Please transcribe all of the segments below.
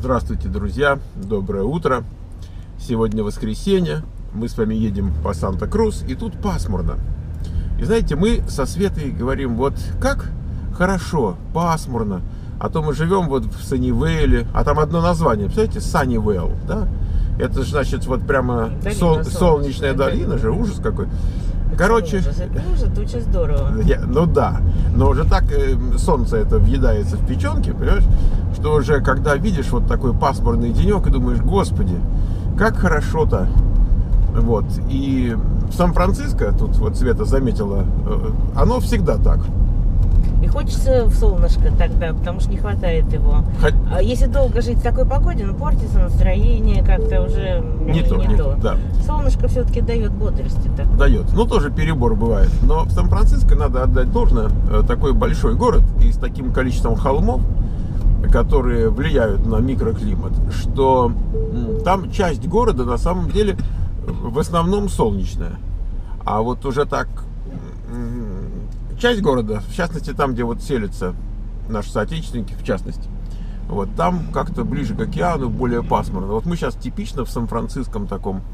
Здравствуйте, друзья! Доброе утро! Сегодня воскресенье, мы с вами едем по Санта-Крус, и тут пасмурно. И знаете, мы со Светой говорим, вот как хорошо, пасмурно, а то мы живем вот в Саннивейле, а там одно название, представляете, Саннивейл, да? Это же, значит, вот прямо солнечная долина же, ужас какой. Короче, это очень здорово. Ну да, но уже так солнце это въедается в печенки, понимаешь, что уже когда видишь вот такой пасмурный денек и думаешь, господи, как хорошо-то. Вот, и в Сан-Франциско, тут вот Света заметила, оно всегда так. И хочется в солнышко тогда, потому что не хватает его. А если долго жить в такой погоде, ну портится настроение, как-то уже не то. Да. Солнышко все-таки дает бодрости. Так. Дает. Ну, тоже перебор бывает. Но в Сан-Франциско надо отдать должное. Такой большой город и с таким количеством холмов, которые влияют на микроклимат, что там часть города на самом деле в основном солнечная. А вот уже так... Часть города, в частности, там, где вот селятся наши соотечественники, в частности, вот там как-то ближе к океану, более пасмурно. Вот мы сейчас типично в Сан-Франциском таком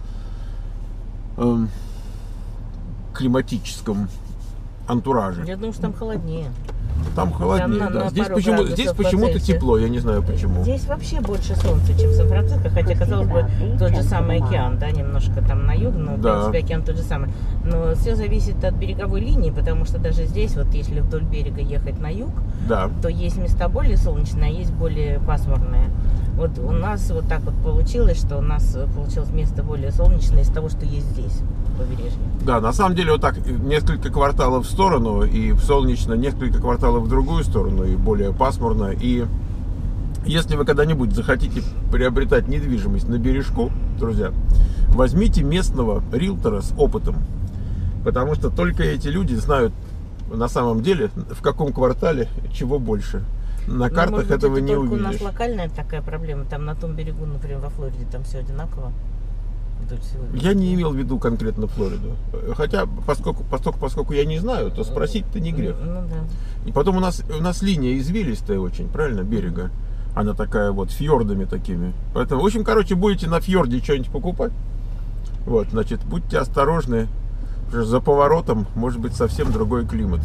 климатическом антураже. Я думаю, что там холоднее. Там холоднее, там да. Здесь почему-то тепло, я не знаю почему. Здесь вообще больше солнца, чем в Сан-Франциско, хотя, казалось бы, тот же самый океан, да, немножко там на юг, но, да. В принципе, океан тот же самый. Но все зависит от береговой линии, потому что даже здесь, вот если вдоль берега ехать на юг, да, то есть места более солнечные, а есть более пасмурные. Вот у нас вот так вот получилось, что у нас получилось место более солнечное из того, что есть здесь, побережье. Да, на самом деле вот так несколько кварталов в сторону и солнечно, несколько кварталов в другую сторону и более пасмурно. И если вы когда-нибудь захотите приобретать недвижимость на бережку, друзья, возьмите местного риэлтора с опытом, потому что только эти люди знают на самом деле, в каком квартале чего больше. На картах может быть, этого не увидишь. У нас локальная такая проблема. Там на том берегу, например, во Флориде, там все одинаково. Я не имел в виду конкретно Флориду. Хотя, поскольку я не знаю, то спросить-то не грех. Ну, да. И потом у нас линия извилистая очень, правильно, берега. Она такая вот, фьордами такими. Поэтому, в общем, короче, будете на фьорде что-нибудь покупать. Вот, значит, будьте осторожны. За поворотом может быть совсем другой климат.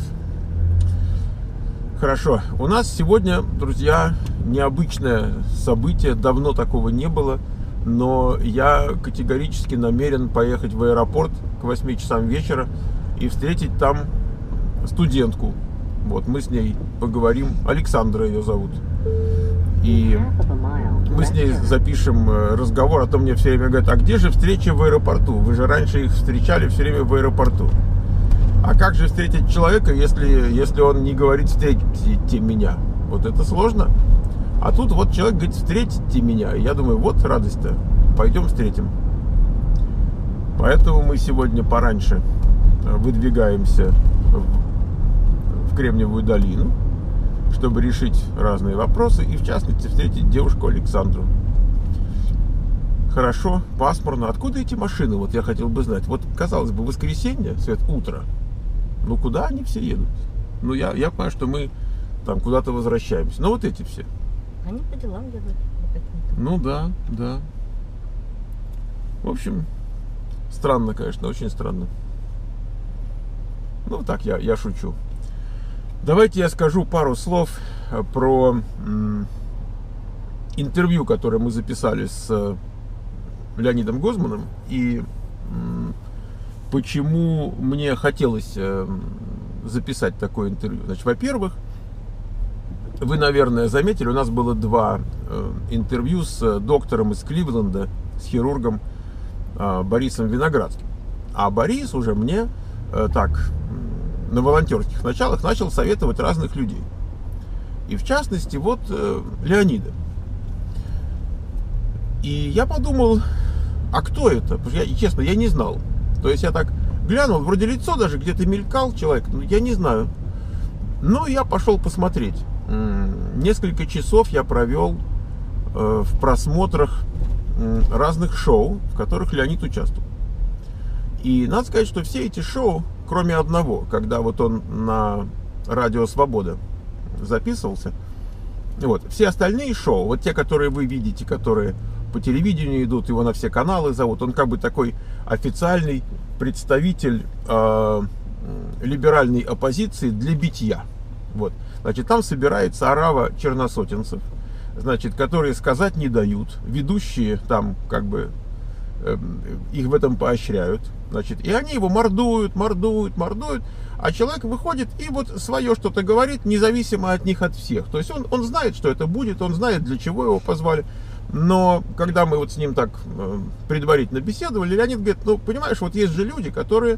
Хорошо. У нас сегодня, друзья, необычное событие. Давно такого не было. Но я категорически намерен поехать в аэропорт к 8 часам вечера и встретить там студентку. Вот, мы с ней поговорим. Александра ее зовут. И мы с ней запишем разговор. А то мне все время говорят, а где же встреча в аэропорту? Вы же раньше их встречали все время в аэропорту. А как же встретить человека, если он не говорит «встретите меня»? Вот это сложно. А тут вот человек говорит «встретите меня». И я думаю, вот радость-то. Пойдем встретим. Поэтому мы сегодня пораньше выдвигаемся в Кремниевую долину, чтобы решить разные вопросы. И в частности встретить девушку Александру. Хорошо, пасмурно. Откуда эти машины? Вот я хотел бы знать. Вот, казалось бы, воскресенье, свет, утро. Ну, куда они все едут? Ну, я понимаю, что мы там куда-то возвращаемся. Но вот эти все. Они по делам едут. Ну, да. В общем, странно, конечно, очень странно. Ну, так, я шучу. Давайте я скажу пару слов про интервью, которое мы записали с Леонидом Гозманом. И почему мне хотелось записать такое интервью. Значит, во-первых, вы, наверное, заметили, у нас было два интервью с доктором из Кливленда, с хирургом Борисом Виноградским. А Борис уже мне так на волонтерских началах начал советовать разных людей. И в частности, вот Леонида. И я подумал, а кто это? Потому что честно, я не знал. То есть я так глянул, вроде лицо даже где-то мелькал человек, но я не знаю. Но я пошел посмотреть. Несколько часов я провел в просмотрах разных шоу, в которых Леонид участвовал. И надо сказать, что все эти шоу, кроме одного, когда вот он на Радио Свобода записывался, Вот. Все остальные шоу, вот те, которые вы видите, которые по телевидению идут, его на все каналы зовут, он как бы такой официальный представитель либеральной оппозиции для битья. Вот. Значит, там собирается орава черносотенцев, значит, которые сказать не дают, ведущие там как бы их в этом поощряют, значит, и они его мордуют, а человек выходит и вот свое что-то говорит, независимо от них, от всех. То есть он знает, что это будет, он знает, для чего его позвали. Но когда мы вот с ним так предварительно беседовали, Леонид говорит, ну, понимаешь, вот есть же люди, которые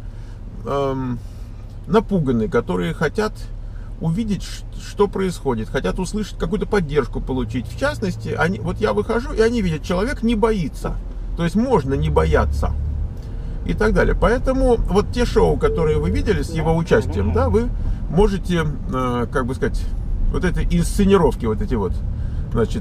напуганы, которые хотят увидеть, что происходит, хотят услышать, какую-то поддержку получить. В частности, вот я выхожу, и они видят, человек не боится. То есть можно не бояться. И так далее. Поэтому вот те шоу, которые вы видели с его участием, да, вы можете, как бы сказать, вот эти инсценировки, вот эти вот, значит,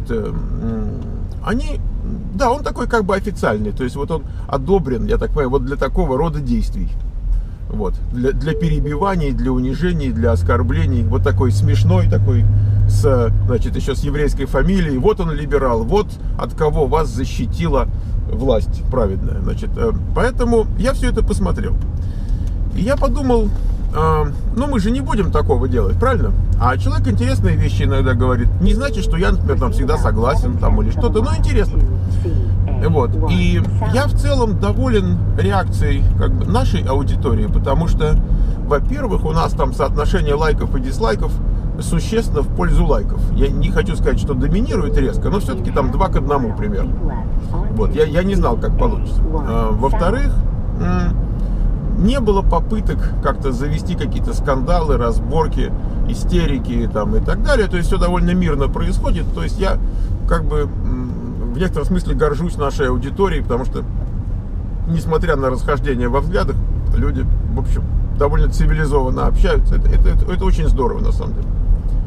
они, да, он такой как бы официальный, то есть вот он одобрен, я так понимаю, вот для такого рода действий. Вот, для перебиваний, для унижений, для оскорблений, вот такой смешной, такой, значит, еще с еврейской фамилией, вот он либерал, вот от кого вас защитила власть праведная, значит, поэтому я все это посмотрел. И я подумал, ну мы же не будем такого делать, правильно? А человек интересные вещи иногда говорит, не значит, что я, например, там всегда согласен, там, или что-то, но интересно. Вот, и я в целом доволен реакцией как бы нашей аудитории, потому что, во-первых, у нас там соотношение лайков и дизлайков существенно в пользу лайков. Я не хочу сказать, что доминирует резко, но все-таки там 2 к 1 примерно. Вот, я не знал, как получится. Во-вторых, не было попыток как-то завести какие-то скандалы, разборки, истерики там, и так далее. То есть все довольно мирно происходит. То есть я как бы в некотором смысле горжусь нашей аудиторией, потому что, несмотря на расхождения во взглядах, люди, в общем, довольно цивилизованно общаются. Это очень здорово, на самом деле.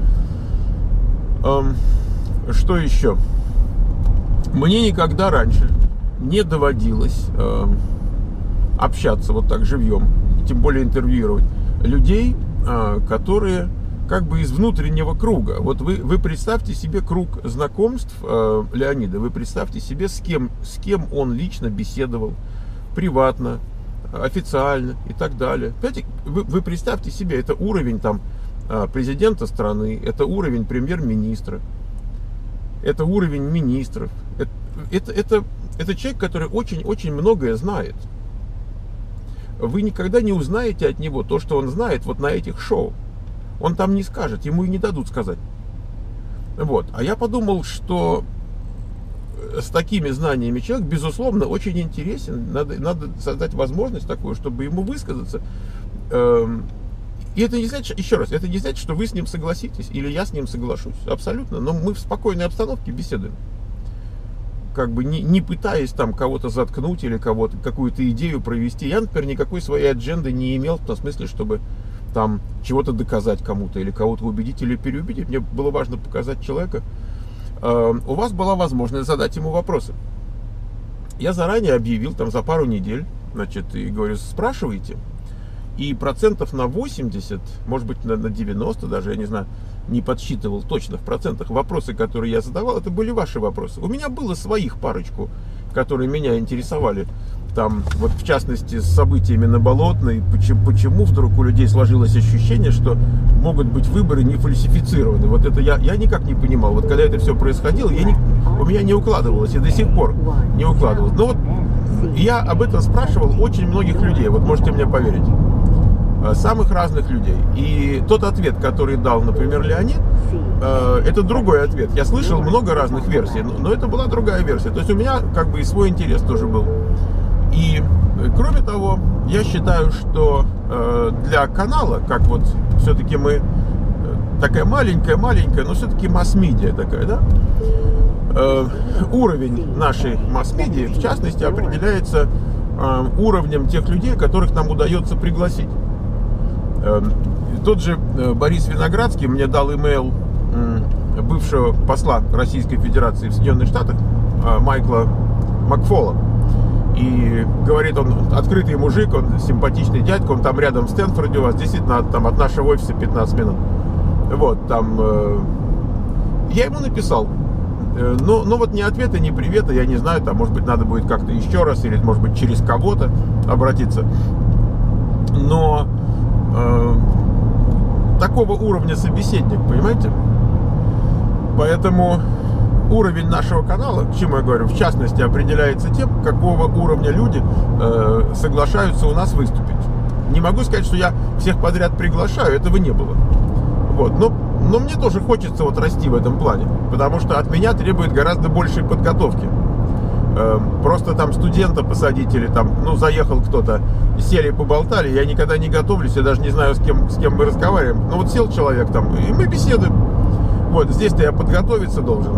Что еще? Мне никогда раньше не доводилось общаться вот так живьем, тем более интервьюировать людей, которые как бы из внутреннего круга. Вот вы представьте себе круг знакомств Леонида, вы представьте себе, с кем он лично беседовал, приватно, официально и так далее. Понимаете, вы представьте себе, это уровень там президента страны, это уровень премьер-министра, это уровень министров. Это человек, который очень-очень многое знает. Вы никогда не узнаете от него то, что он знает вот на этих шоу. Он там не скажет, ему и не дадут сказать. Вот. А я подумал, что с такими знаниями человек, безусловно, очень интересен. Надо создать возможность такую, чтобы ему высказаться. И это не значит, еще раз, это не значит, что вы с ним согласитесь, или я с ним соглашусь. Абсолютно. Но мы в спокойной обстановке беседуем. Как бы не пытаясь там кого-то заткнуть или какую-то идею провести. Я, например, никакой своей адженды не имел, в том смысле, чтобы там чего-то доказать кому-то, или кого-то убедить, или переубедить. Мне было важно показать человека. У вас была возможность задать ему вопросы. Я заранее объявил, там за пару недель, значит, и говорю, спрашивайте. И процентов на 80, может быть, на 90 даже, я не знаю, не подсчитывал точно в процентах, вопросы, которые я задавал, это были ваши вопросы. У меня было своих парочку, которые меня интересовали. Там, вот в частности, с событиями на Болотной, почему вдруг у людей сложилось ощущение, что могут быть выборы не фальсифицированы. Вот это я никак не понимал. Вот когда это все происходило, у меня не укладывалось, и до сих пор не укладывалось. Но вот я об этом спрашивал очень многих людей, вот можете мне поверить. Самых разных людей. И тот ответ, который дал, например, Леонид, это другой ответ. Я слышал много разных версий, но это была другая версия. То есть у меня как бы и свой интерес тоже был. И кроме того, я считаю, что для канала, как вот все-таки мы такая маленькая, но все-таки масс-медиа такая, да, уровень нашей масс-медиа, в частности, определяется уровнем тех людей, которых нам удается пригласить. Тот же Борис Виноградский мне дал имейл бывшего посла Российской Федерации в Соединенных Штатах Майкла Макфола. И говорит, он открытый мужик, он симпатичный дядька, он там рядом в Стэнфорде у вас, действительно, там от нашего офиса 15 минут. Вот, там Я ему написал. Но вот ни ответа, ни привета, я не знаю, там, может быть, надо будет как-то еще раз, или, может быть, через кого-то обратиться. Но такого уровня собеседник, понимаете? Поэтому уровень нашего канала, к чему я говорю, в частности, определяется тем, какого уровня люди соглашаются у нас выступить. Не могу сказать, что я всех подряд приглашаю, этого не было. Вот, но мне тоже хочется вот расти в этом плане, потому что от меня требует гораздо большей подготовки. Просто там студента посадить или там, ну, заехал кто-то, сели, поболтали, я никогда не готовлюсь, я даже не знаю, с кем мы разговариваем. Ну, вот сел человек там, и мы беседуем. Вот, здесь-то я подготовиться должен.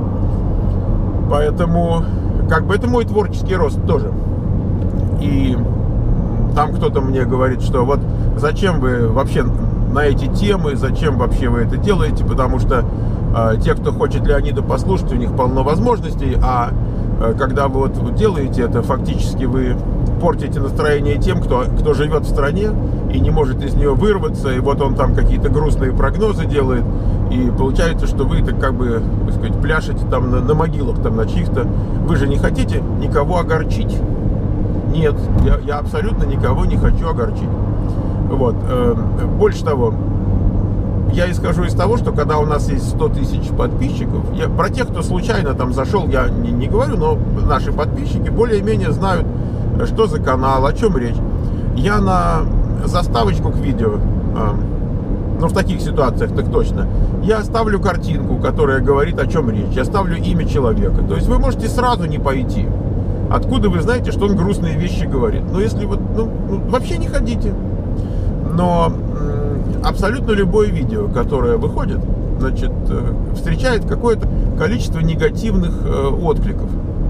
Поэтому, как бы, это мой творческий рост тоже. И там кто-то мне говорит, что вот зачем вы вообще на эти темы, зачем вообще вы это делаете, потому что те, кто хочет Леонида послушать, у них полно возможностей, а когда вы вот делаете это, фактически вы портите настроение тем, кто живет в стране и не может из нее вырваться, и вот он там какие-то грустные прогнозы делает, и получается, что вы так как бы, так сказать, пляшете там на могилах, там на чьих-то. Вы же не хотите никого огорчить. Нет, я абсолютно никого не хочу огорчить. Вот. Больше того, я исхожу из того, что когда у нас есть 100 тысяч подписчиков, про тех, кто случайно там зашел, я не говорю, но наши подписчики более-менее знают, что за канал, о чем речь. Я на заставочку к видео, ну в таких ситуациях так точно, я ставлю картинку, которая говорит, о чем речь. Я ставлю имя человека. То есть вы можете сразу не пойти. Откуда вы знаете, что он грустные вещи говорит? Но если вот, вообще не ходите. Но абсолютно любое видео, которое выходит, значит, встречает какое-то количество негативных откликов.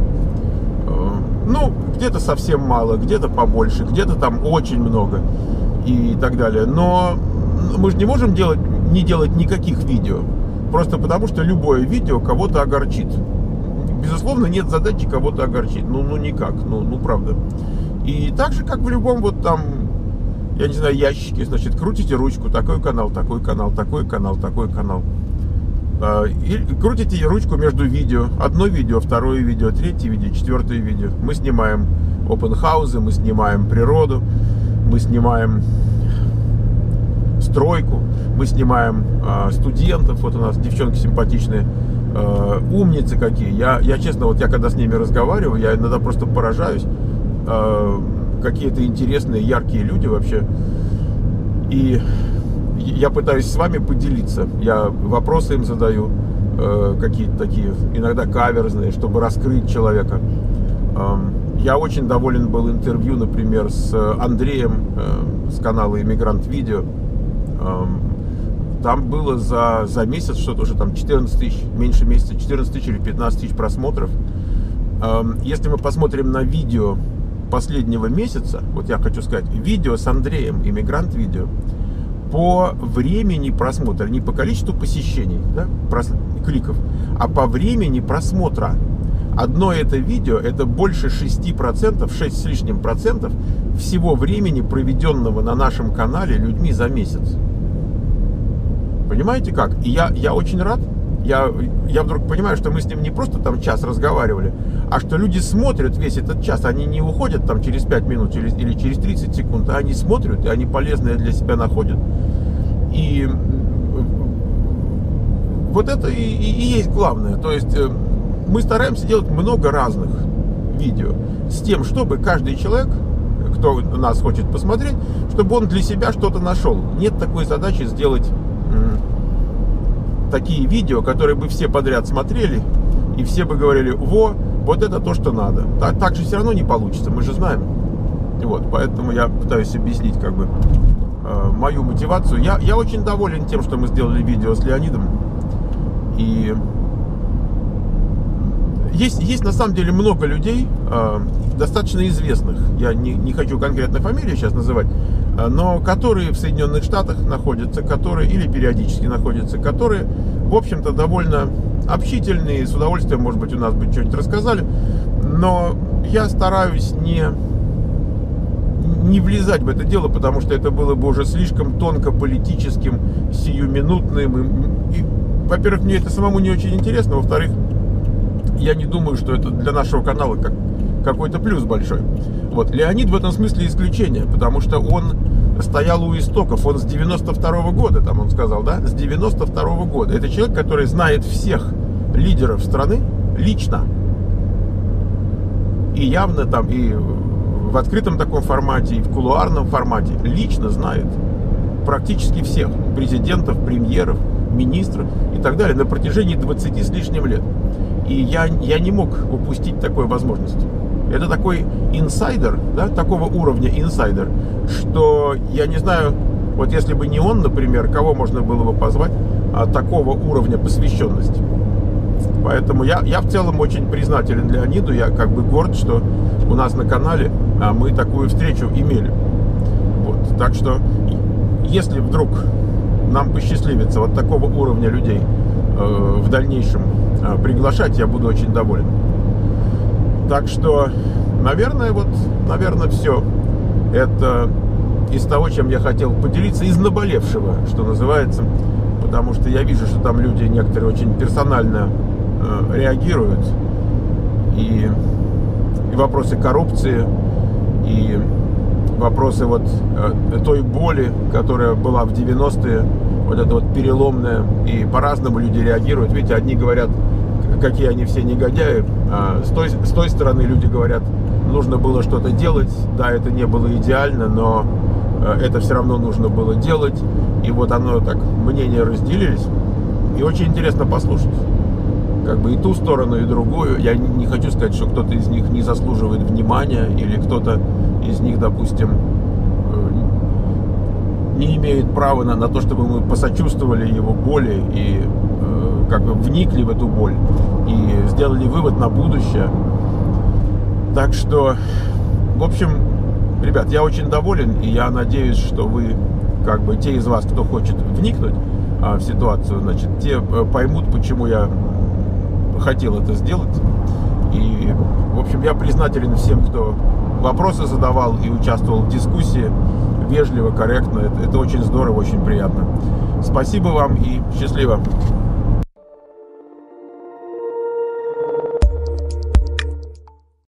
Ну, где-то совсем мало, где-то побольше, где-то там очень много и так далее. Но мы же не можем не делать никаких видео, просто потому что любое видео кого-то огорчит. Безусловно, нет задачи кого-то огорчить. Ну никак, ну правда. И так же, как в любом вот там, я не знаю, ящике, значит, крутите ручку, такой канал, такой канал, такой канал, такой канал. И крутите ручку между видео. Одно видео, второе видео, третье видео, четвертое видео. Мы снимаем опенхаузы, мы снимаем природу, мы снимаем стройку, мы снимаем студентов. Вот у нас девчонки симпатичные, умницы какие. Я честно, вот я когда с ними разговариваю, я иногда просто поражаюсь. Какие-то интересные, яркие люди вообще. И я пытаюсь с вами поделиться. Я вопросы им задаю, какие-то такие, иногда каверзные, чтобы раскрыть человека. Я очень доволен был интервью, например, с Андреем с канала Иммигрант Видео. Там было за месяц что-то уже там 14 тысяч, меньше месяца, 14 тысяч или 15 тысяч просмотров. Если мы посмотрим на видео последнего месяца, вот я хочу сказать, видео с Андреем, Иммигрант Видео, по времени просмотра, не по количеству посещений, да, кликов, а по времени просмотра. Одно это видео, это больше 6%, 6 с лишним процентов всего времени, проведенного на нашем канале людьми за месяц. Понимаете как? И я очень рад. Я вдруг понимаю, что мы с ним не просто там час разговаривали, а что люди смотрят весь этот час. Они не уходят там через 5 минут или через 30 секунд, а они смотрят, и они полезные для себя находят. И вот это и есть главное. То есть мы стараемся делать много разных видео с тем, чтобы каждый человек, кто нас хочет посмотреть, чтобы он для себя что-то нашел. Нет такой задачи сделать такие видео, которые бы все подряд смотрели, и все бы говорили: вот это то, что надо. Так же все равно не получится, мы же знаем. Вот, поэтому я пытаюсь объяснить как бы мою мотивацию. Я очень доволен тем, что мы сделали видео с Леонидом. И есть на самом деле много людей, достаточно известных, я не хочу конкретно фамилии сейчас называть, но которые в Соединенных Штатах находятся, которые или периодически находятся, которые, в общем-то, довольно общительные, с удовольствием, может быть, у нас бы что-нибудь рассказали, но я стараюсь не влезать в это дело, потому что это было бы уже слишком тонко политическим, сиюминутным, и во-первых, мне это самому не очень интересно, во-вторых, я не думаю, что это для нашего канала какой-то плюс большой. Вот. Леонид в этом смысле исключение, потому что он стоял у истоков, он с 92-го года, там он сказал, да, с 92-го года. Это человек, который знает всех лидеров страны лично. И явно там, и в открытом таком формате, и в кулуарном формате лично знает практически всех президентов, премьеров, министров и так далее на протяжении 20 с лишним лет. И я не мог упустить такой возможности. Это такой инсайдер, да, такого уровня инсайдер, что я не знаю, вот если бы не он, например, кого можно было бы позвать такого уровня посвященности. Поэтому я в целом очень признателен Леониду, я как бы горд, что у нас на канале мы такую встречу имели. Вот. Так что, если вдруг нам посчастливится вот такого уровня людей в дальнейшем приглашать, я буду очень доволен. Так что, наверное, все. Это из того, чем я хотел поделиться, из наболевшего, что называется. Потому что я вижу, что там люди некоторые очень персонально реагируют. И вопросы коррупции, и вопросы вот той боли, которая была в 90-е, вот это вот переломная, и по-разному люди реагируют. Видите, одни говорят, какие они все негодяи, а с той стороны люди говорят, нужно было что-то делать, да, это не было идеально, но это все равно нужно было делать, и вот оно так, мнения разделились, и очень интересно послушать, как бы и ту сторону, и другую. Я не хочу сказать, что кто-то из них не заслуживает внимания, или кто-то из них, допустим, не имеет права на то, чтобы мы посочувствовали его боли и как бы вникли в эту боль и сделали вывод на будущее. Так что, в общем, ребят, я очень доволен, и я надеюсь, что вы, как бы, те из вас, кто хочет вникнуть в ситуацию, значит, те поймут, почему я хотел это сделать. И, в общем, я признателен всем, кто вопросы задавал и участвовал в дискуссии вежливо, корректно. Это очень здорово, очень приятно. Спасибо вам и счастливо!